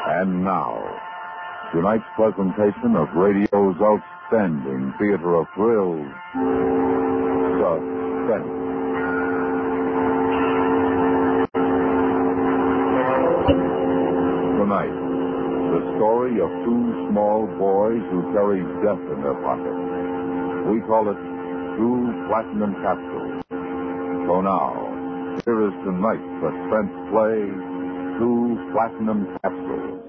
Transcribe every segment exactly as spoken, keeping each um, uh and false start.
And now, tonight's presentation of radio's outstanding theater of thrills, Suspense. Tonight, the story of two small boys who carry death in their pockets. We call it Two Platinum Capsules. So now, here is tonight's suspense play, Two Platinum Capsules.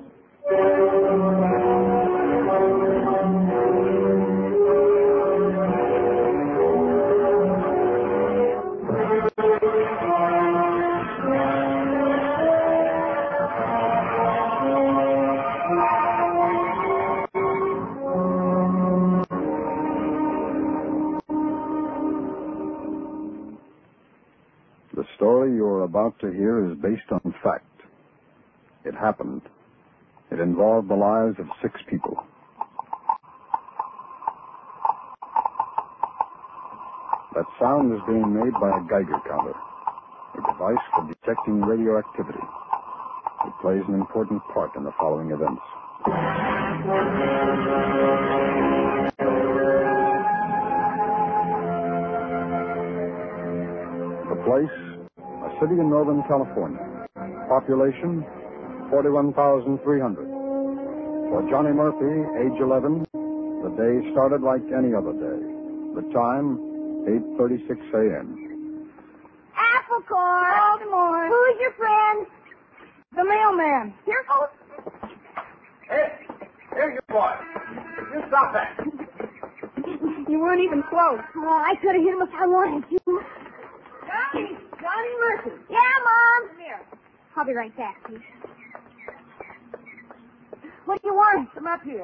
The story you're about to hear is based on fact. It happened. It involved the lives of six people. That sound is being made by a Geiger counter, a device for detecting radioactivity. It plays an important part in the following events. The place, a city in Northern California. Population, forty-one thousand three hundred. For Johnny Murphy, age eleven, the day started like any other day. The time, eight thirty-six a.m. Apple core. Oh, good morning. Who's your friend? The mailman. Here goes. Hey, here's your boy. You stop that. You weren't even close. Oh, I could have hit him if I wanted to. Johnny, Johnny Murphy. Yeah, Mom. Come here. I'll be right back, please. What do you want? Come up here.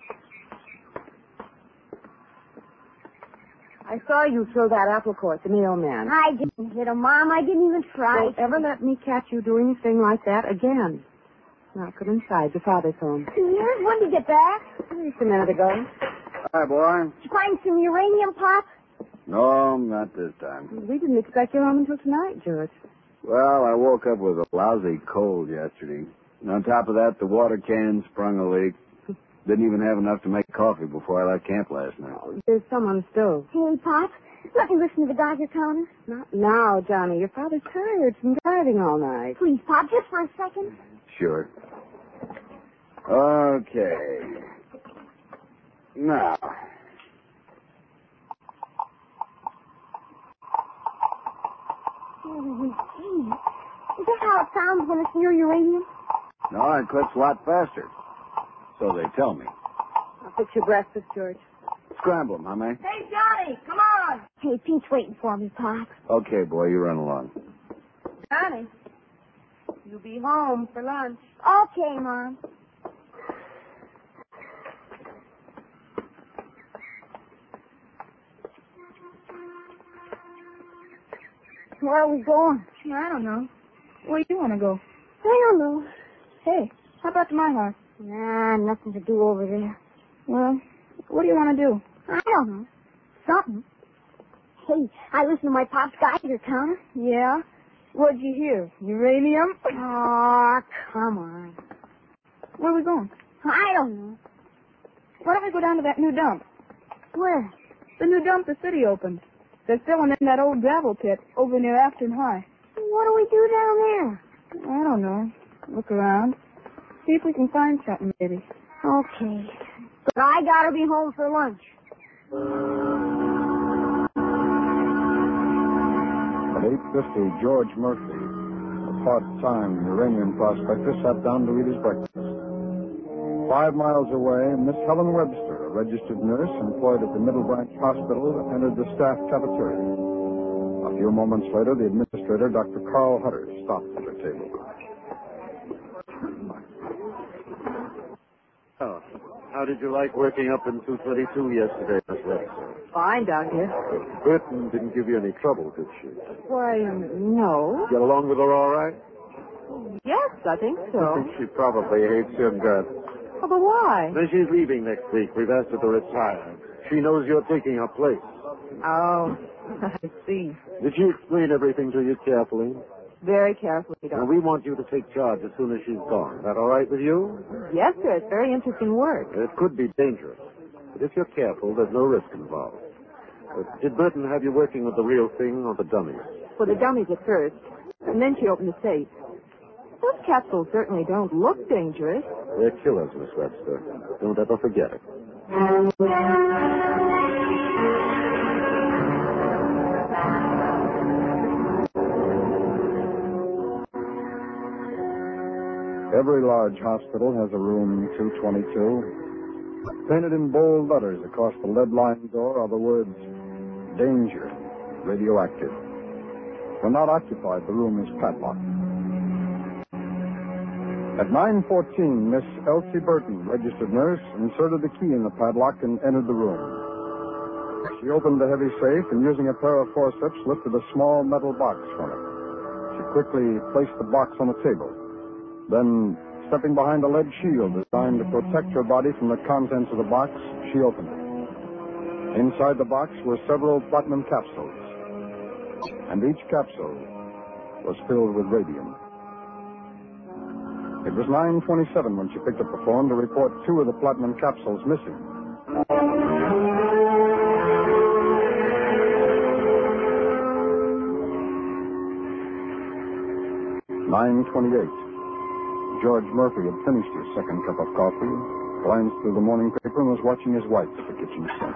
I saw you throw that apple core at the mailman. I didn't hit him, Mom. I didn't even try. Don't ever let me catch you doing anything like that again. Now, come inside. Your father's home. Yes, when did you get back? Just a minute ago. Hi, boy. Did you find some uranium, Pop? No, not this time. We didn't expect you home until tonight, George. Well, I woke up with a lousy cold yesterday. And on top of that, the water can sprung a leak. Didn't even have enough to make coffee before I left camp last night. Oh, there's some on the stove. Hey, Pop. Let me listen to the Geiger counter. Not now, Johnny. Your father's tired from driving all night. Please, Pop, just for a second. Sure. Okay. Now. Oh, gee. Is that how it sounds when it's near uranium? No, it clicks a lot faster. So they tell me. I'll fix your breakfast, George. Scramble 'em, huh, May? Hey, Johnny, come on. Hey, Pete's waiting for me, Pop. Okay, boy, you run along. Johnny, you'll be home for lunch. Okay, Mom. Where are we going? I don't know. Where do you want to go? I don't know. Hey, how about to my house? Nah, nothing to do over there. Well, what do you want to do? I don't know. Something. Hey, I listened to my Pop's Geiger counter. Yeah? What'd you hear? Uranium? Oh, come on. Where are we going? I don't know. Why don't we go down to that new dump? Where? The new dump the city opened. They're filling in that old gravel pit over near Afton High. What do we do down there? I don't know. Look around. See if we can find something, maybe. Okay. But I gotta be home for lunch. At eight fifty, George Murphy, a part-time uranium prospector, sat down to eat his breakfast. Five miles away, Miss Helen Webster, a registered nurse employed at the Middle Branch Hospital, entered the staff cafeteria. A few moments later, the administrator, Doctor Carl Hutter, stopped at her table. Oh, how did you like working up in two thirty-two yesterday, Miss Webster? Fine, Doctor. Burton didn't give you any trouble, did she? Why, um, no. Get along with her all right? Yes, I think so. She probably hates your guts. Oh, but why? Then she's leaving next week. We've asked her to retire. She knows you're taking her place. Oh, I see. Did she explain everything to you carefully? very carefully, Now, Doctor. we want you to take charge as soon as she's gone. Is that all right with you? Yes, sir. It's very interesting work. It could be dangerous. But if you're careful, there's no risk involved. But did Burton have you working with the real thing or the dummies? For the dummies at first, and then she opened the safe. Those capsules certainly don't look dangerous. They're killers, Miss Webster. Don't ever forget it. Every large hospital has a room two twenty-two. Painted in bold letters across the lead-lined door are the words, Danger, Radioactive. When not occupied, the room is padlocked. At nine fourteen, Miss Elsie Burton, registered nurse, inserted the key in the padlock and entered the room. She opened the heavy safe and, using a pair of forceps, lifted a small metal box from it. She quickly placed the box on a table. Then, stepping behind a lead shield designed to protect her body from the contents of the box, she opened it. Inside the box were several platinum capsules, and each capsule was filled with radium. It was nine twenty-seven when she picked up the phone to report two of the platinum capsules missing. nine twenty-eight. George Murphy had finished his second cup of coffee, glanced through the morning paper, and was watching his wife at the kitchen sink.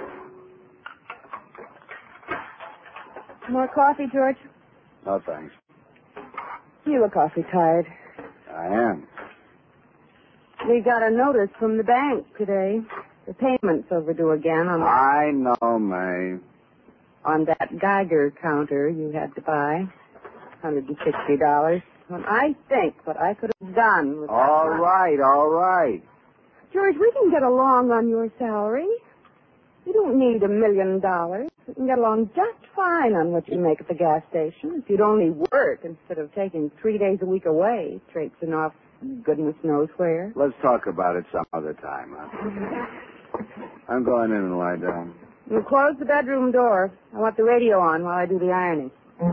More coffee, George? No, thanks. You look awfully tired. I am. We got a notice from the bank today. The payment's overdue again on the, I know, May. on that Geiger counter you had to buy. one hundred sixty dollars. When I think what I could have done with All that. right, all right. George, we can get along on your salary. You don't need a million dollars. We can get along just fine on what you make at the gas station. If you'd only work instead of taking three days a week away, traipsing off goodness knows where. Let's talk about it some other time, huh? I'm going in and lie down. You close the bedroom door. I want the radio on while I do the ironing.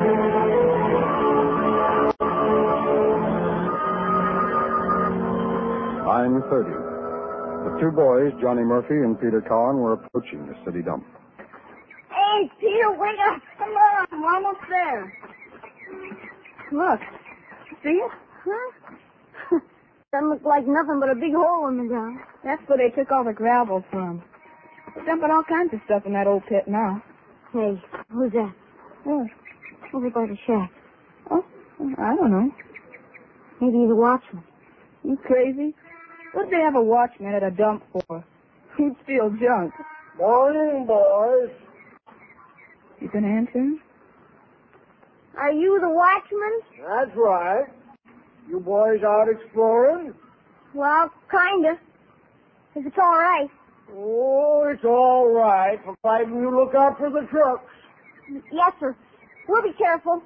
nine thirty. The two boys, Johnny Murphy and Peter Cowan, were approaching the city dump. Hey, Peter, wake up. Come on, we're almost there. Look. See it? Huh? Doesn't look like nothing but a big hole in the ground. That's where they took all the gravel from. They're dumping all kinds of stuff in that old pit now. Hey, who's that? What? Over by the shack. Oh, I don't know. Maybe he's a watchman. You crazy? What'd they have a watchman at a dump for? He'd steal junk. Morning, boys. You gonna answer him? Are you the watchman? That's right. You boys out exploring? Well, kinda. If it's all right. Oh, it's all right, providing you look out for the trucks. Yes, sir. We'll be careful.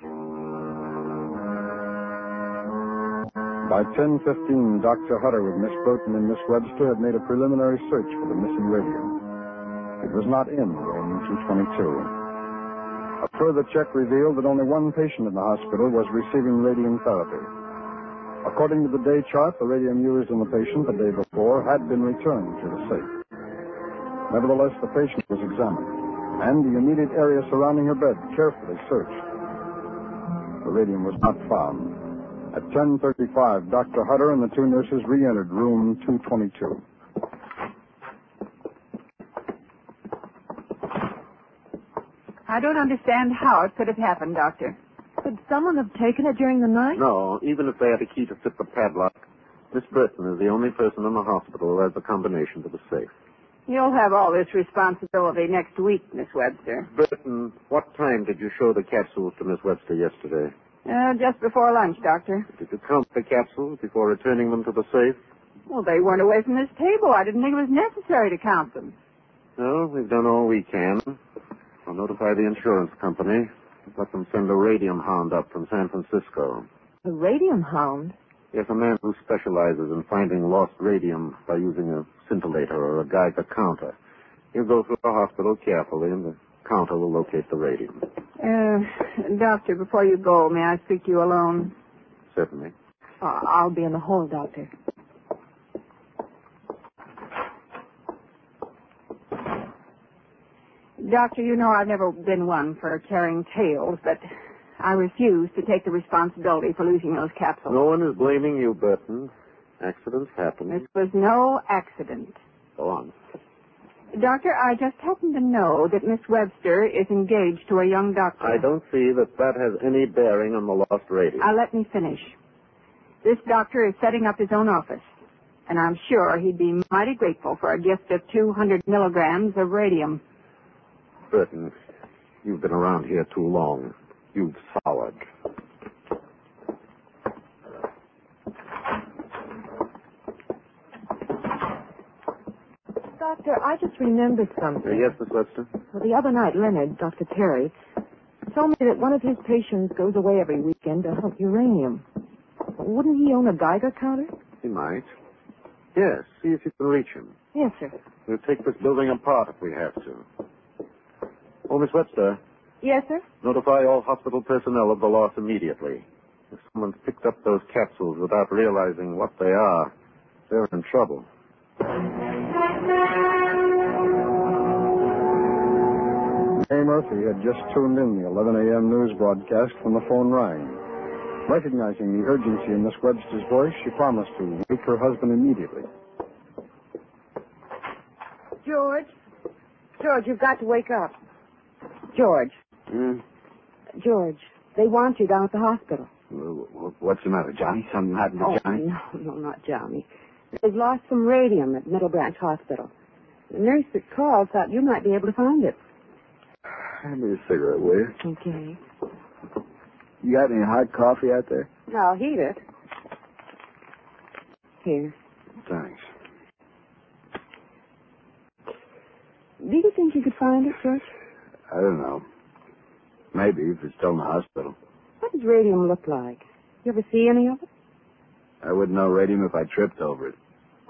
By ten fifteen, Doctor Hutter with Miss Burton and Miss Webster had made a preliminary search for the missing radium. It was not in room two twenty-two. A further check revealed that only one patient in the hospital was receiving radium therapy. According to the day chart, the radium used in the patient the day before had been returned to the safe. Nevertheless, the patient was examined, and the immediate area surrounding her bed carefully searched. The radium was not found. At ten thirty-five, Doctor Hutter and the two nurses re-entered room two twenty-two. I don't understand how it could have happened, Doctor. Could someone have taken it during the night? No, even if they had a key to fit the padlock, Miss Burton is the only person in the hospital who has the combination to the safe. You'll have all this responsibility next week, Miss Webster. Burton, what time did you show the capsules to Miss Webster yesterday? Uh, just before lunch, Doctor. Did you count the capsules before returning them to the safe? Well, they weren't away from this table. I didn't think it was necessary to count them. No, we've done all we can. I'll notify the insurance company. Let them send a radium hound up from San Francisco. The radium hound? Yes, a man who specializes in finding lost radium by using a scintillator or a Geiger counter. He'll go through the hospital carefully, and the counter will locate the radium. Uh, doctor, before you go, may I speak to you alone? Certainly. Uh, I'll be in the hall, doctor. Doctor, you know I've never been one for carrying tales, but I refuse to take the responsibility for losing those capsules. No one is blaming you, Burton. Accidents happen. This was no accident. Go on. Doctor, I just happen to know that Miss Webster is engaged to a young doctor. I don't see that that has any bearing on the lost radium. Uh, let me finish. This doctor is setting up his own office, and I'm sure he'd be mighty grateful for a gift of two hundred milligrams of radium. Burton, you've been around here too long. You've soured. Doctor, I just remembered something. Uh, yes, Miss Webster? Well, the other night, Leonard, Doctor Terry, told me that one of his patients goes away every weekend to hunt uranium. Wouldn't he own a Geiger counter? He might. Yes, see if you can reach him. Yes, sir. We'll take this building apart if we have to. Oh, Miss Webster, Yes, sir? notify all hospital personnel of the loss immediately. If someone's picked up those capsules without realizing what they are, they're in trouble. May Murphy had just tuned in the eleven a.m. news broadcast when the phone rang. Recognizing the urgency in Miss Webster's voice, she promised to wake her husband immediately. George? George, you've got to wake up. George. Hmm? George, they want you down at the hospital. What's the matter, Johnny? Something happened to Oh, Johnny? no, no, not Johnny. They've lost some radium at Middle Branch Hospital. The nurse that called thought you might be able to find it. Hand me a cigarette, will you? Okay. You got any hot coffee out there? I'll heat it. Here. Thanks. Do you think you could find it, George? I don't know. Maybe, if it's still in the hospital. What does radium look like? You ever see any of it? I wouldn't know radium if I tripped over it.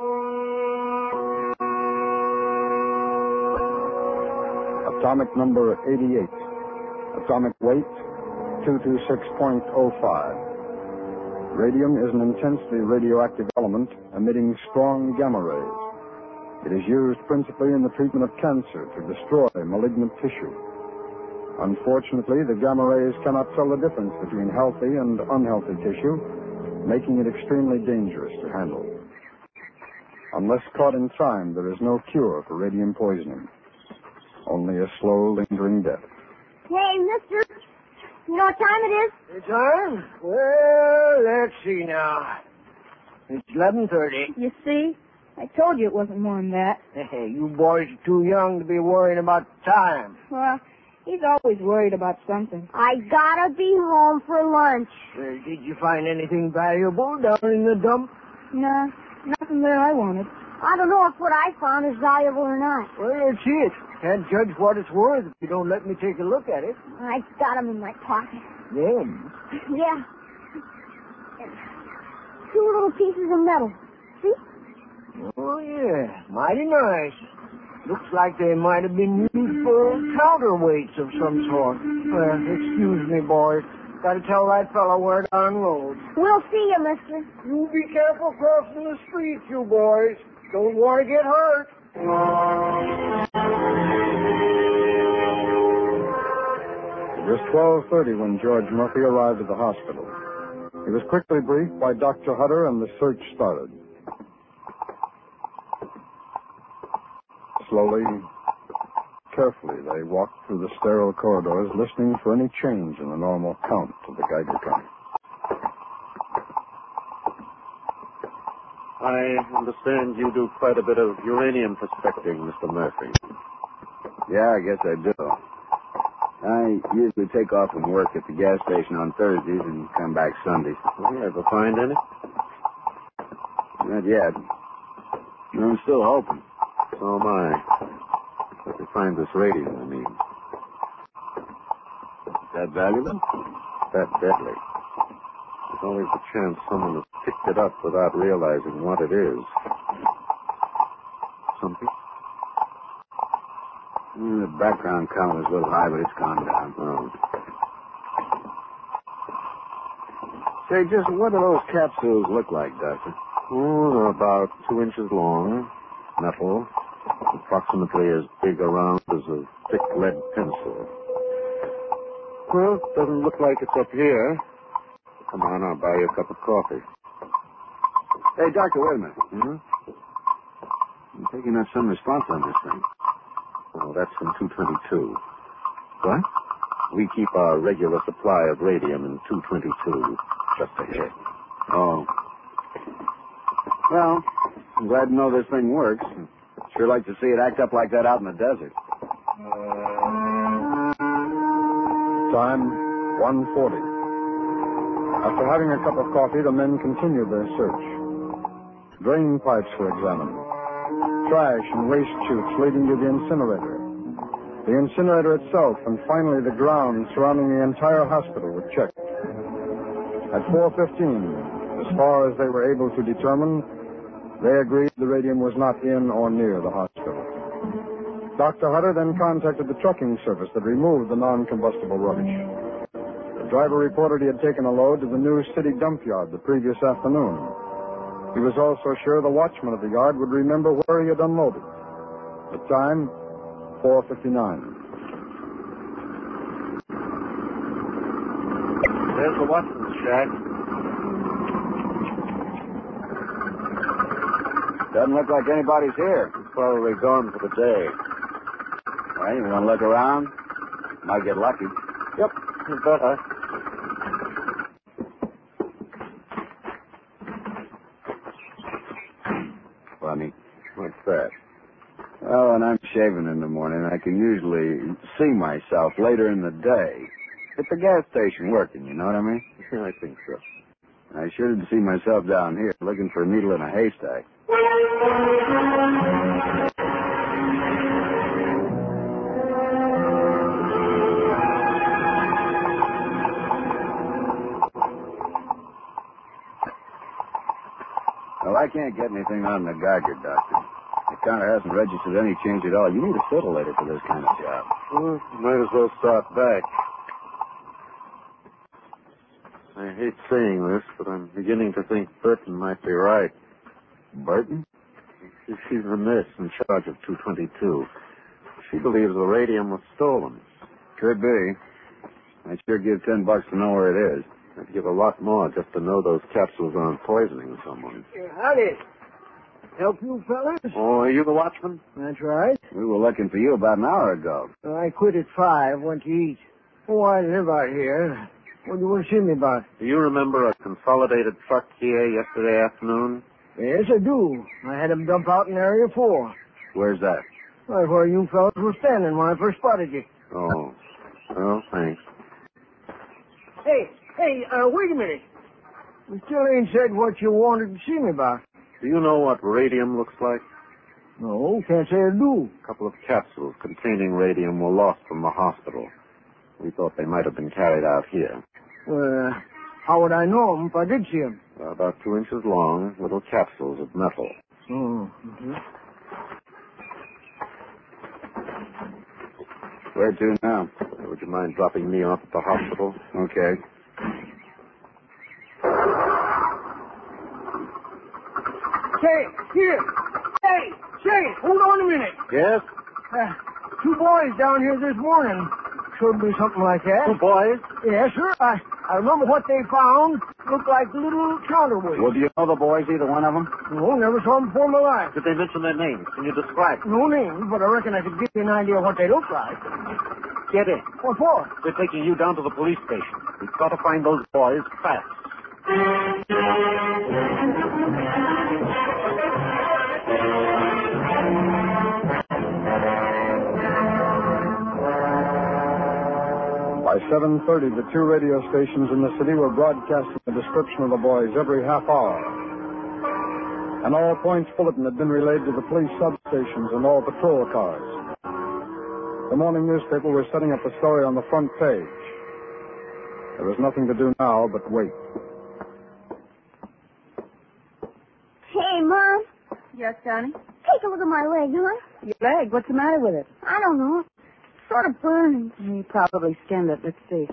Atomic number eighty-eight. Atomic weight, two hundred twenty-six point zero five. Radium is an intensely radioactive element emitting strong gamma rays. It is used principally in the treatment of cancer to destroy malignant tissue. Unfortunately, the gamma rays cannot tell the difference between healthy and unhealthy tissue, making it extremely dangerous to handle. Unless caught in time, there is no cure for radium poisoning. Only a slow, lingering death. Hey, mister, you know what time it is? The time? Well, let's see now. It's eleven thirty. You see? I told you it wasn't more than that. Hey, you boys are too young to be worrying about time. Well, he's always worried about something. I gotta be home for lunch. Uh, did you find anything valuable down in the dump? Nah, nothing that I wanted. I don't know if what I found is valuable or not. Well, let's see it. Can't judge what it's worth if you don't let me take a look at it. I got 'em in my pocket. Then? Yeah. Two little pieces of metal. See? Oh, yeah. Mighty nice. Looks like they might have been used for counterweights of some sort. Well, excuse me, boys. Gotta tell that fellow where to unload. We'll see you, mister. You be careful crossing the street, you boys. Don't want to get hurt. It was twelve thirty when George Murphy arrived at the hospital. He was quickly briefed by Doctor Hutter, and the search started. Slowly, carefully, they walked through the sterile corridors, listening for any change in the normal count of the Geiger counter. I understand you do quite a bit of uranium prospecting, Mister Murphy. Yeah, I guess I do. I usually take off from work at the gas station on Thursdays and come back Sundays. Well, you ever find any? Not yet. I'm still hoping. So am I. If you find this radium, I mean. Is that valuable? That deadly. There's always a chance someone has picked it up without realizing what it is. Something? Mm, the background count was a little high, but it's calmed down. Oh. Say, just what do those capsules look like, Doctor? Oh, they're about two inches long, metal, approximately as big around as a thick lead pencil. Well, it doesn't look like it's up here. Come on, I'll buy you a cup of coffee. Hey, Doctor, wait a minute. Hmm? I'm picking up some response on this thing. Oh, that's from two twenty-two. What? We keep our regular supply of radium in two twenty-two. Just a hit. Oh. Well, I'm glad to know this thing works. Sure like to see it act up like that out in the desert. Time, one forty. After having a cup of coffee, the men continued their search. Drain pipes were examined. Trash and waste chutes leading to the incinerator. The incinerator itself, and finally the ground surrounding the entire hospital were checked. At four fifteen, as far as they were able to determine, they agreed the radium was not in or near the hospital. Doctor Hutter then contacted the trucking service that removed the non-combustible rubbish. The driver reported he had taken a load to the new city dump yard the previous afternoon. He was also sure the watchman of the yard would remember where he had unloaded. The time, four fifty-nine. There's the Watson's shack. Doesn't look like anybody's here. He's probably gone for the day. Well, you want to look around? Might get lucky. Yep, you better. Funny. What's that? Well, when I'm shaving in the morning, I can usually see myself later in the day. At the gas station working, you know what I mean? Yeah, I think so. I sure did see myself down here looking for a needle in a haystack. Well, I can't get anything on the Geiger, Doctor. The counter hasn't registered any change at all. You need a fiddler for this kind of job. Well, might as well start back. I hate saying this, but I'm beginning to think Burton might be right. Burton? She's the nurse in charge of two twenty-two. She believes the radium was stolen. Could be. I'd sure give ten bucks to know where it is. I'd give a lot more just to know those capsules aren't poisoning someone. Yeah, howdy. Help you fellas? Oh, are you the watchman? That's right. We were looking for you about an hour ago. I quit at five, went to eat. Oh, I live out here. What do you want to see me about? Do you remember a consolidated truck here yesterday afternoon? Yes, I do. I had him dump out in Area four. Where's that? Right where you fellas were standing when I first spotted you. Oh. Well, thanks. Hey, hey, uh, wait a minute. You still ain't said what you wanted to see me about. Do you know what radium looks like? No, can't say I do. A couple of capsules containing radium were lost from the hospital. We thought they might have been carried out here. Well, uh, how would I know 'em if I did see 'em? They're about two inches long, little capsules of metal. Oh, mm-hmm. Where to now? Uh, Would you mind dropping me off at the hospital? Okay. Say, here. Hey, say, hold on a minute. Yes? Uh, two boys down here this morning. Should be something like that. Two boys? Yes, sir. I, I remember what they found. Looked like little counterweights. Well, do you know the boys, either one of them? No, never saw them before in my life. Did they mention their names? Can you describe them? No names, but I reckon I could give you an idea of what they look like. Get in. What for? They're taking you down to the police station. We've got to find those boys fast. By seven thirty, the two radio stations in the city were broadcasting a description of the boys every half hour. An all-points bulletin had been relayed to the police substations and all patrol cars. The morning newspaper was setting up the story on the front page. There was nothing to do now but wait. Hey, Mom. Yes, Johnny? Take a look at my leg, huh? Your leg? What's the matter with it? I don't know. It sort of burns. You probably skinned it. Let's see.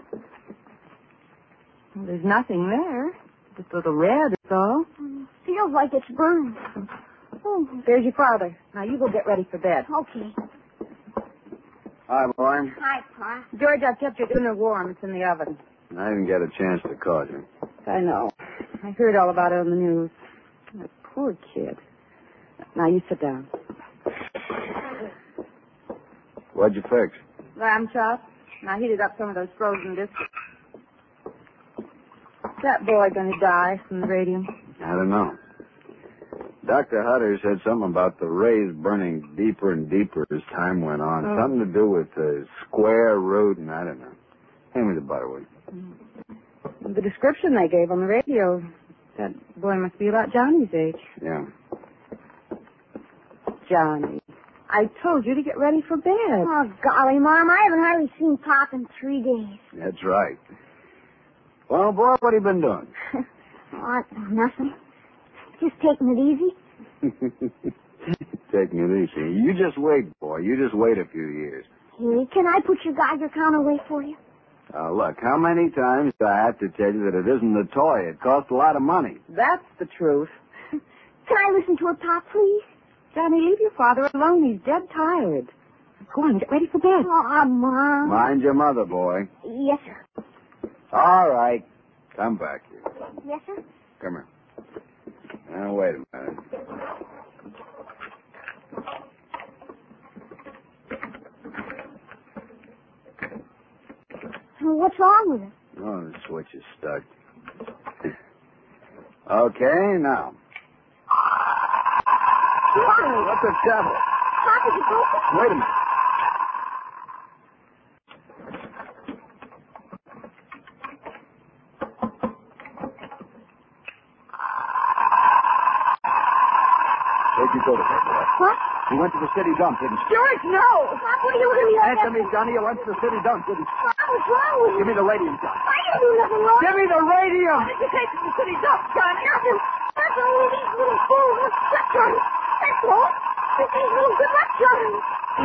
Well, there's nothing there. Just a little red, that's all. Feels like it's burned. Oh, there's your father. Now, you go get ready for bed. Okay. Hi, boy. Hi, Pa. George, I've kept your dinner warm. It's in the oven. I didn't get a chance to call you. I know. I heard all about it on the news. That poor kid. Now, you sit down. What'd you fix? Lamb chop. Now, heated up some of those frozen biscuits. Is that boy going to die from the radium? I don't know. Doctor Hutter said something about the rays burning deeper and deeper as time went on. Oh. Something to do with the square root, and I don't know. Hand me the butter, will you? The description they gave on the radio, that boy must be about Johnny's age. Yeah. Johnny, I told you to get ready for bed. Oh, golly, Mom, I haven't hardly seen Pop in three days. That's right. Well, boy, what have you been doing? Oh, nothing. Just taking it easy. Taking it easy. You just wait, boy. You just wait a few years. Hey, can I put your Geiger counter away for you? Uh, look, how many times do I have to tell you that it isn't a toy? It costs a lot of money. That's the truth. Can I listen to it, Pop, please? Johnny, leave your father alone. He's dead tired. Go on, get ready for bed. Oh, Mom. Mind your mother, boy. Yes, sir. All right. Come back here. Yes, sir? Come here. Now, wait a minute. What's wrong with it? Oh, the switch is stuck. Okay, now. Why? What the devil? Pop, is it broken? Wait a minute. Where'd you go to bed, boy? What? You went to the city dump, didn't you? George, no! Pop, what are you looking at? Answer me, Johnny. You went to the city dump, didn't you? Pop, what's wrong with you? Give me the radium gun. I didn't do nothing wrong. Give me the radium! What did you take to the city dump, Johnny? Nothing. That's all of these little fools with shut guns. That's all. With these little good luck charms.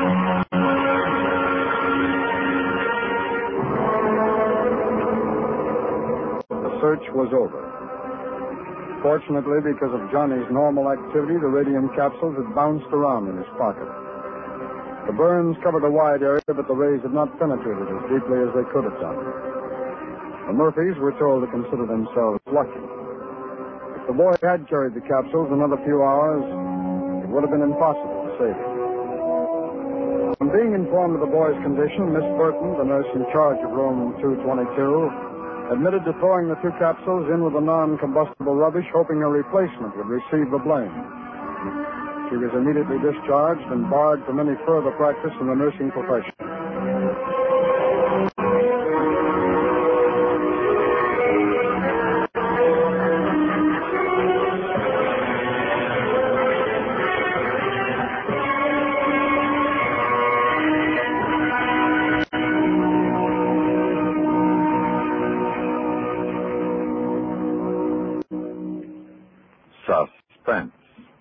The search was over. Fortunately, because of Johnny's normal activity, the radium capsules had bounced around in his pocket. The burns covered a wide area, but the rays had not penetrated as deeply as they could have done. The Murphys were told to consider themselves lucky. If the boy had carried the capsules another few hours, it would have been impossible to save him. On being informed of the boy's condition, Miss Burton, the nurse in charge of room two twenty-two, admitted to throwing the two capsules in with the non-combustible rubbish, hoping a replacement would receive the blame. She was immediately discharged and barred from any further practice in the nursing profession. Suspense,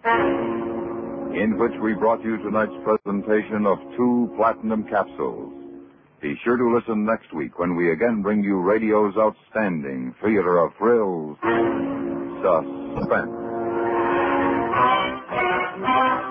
in which we brought you tonight's presentation of Two Platinum Capsules. Be sure to listen next week when we again bring you radio's outstanding theater of thrills, Suspense.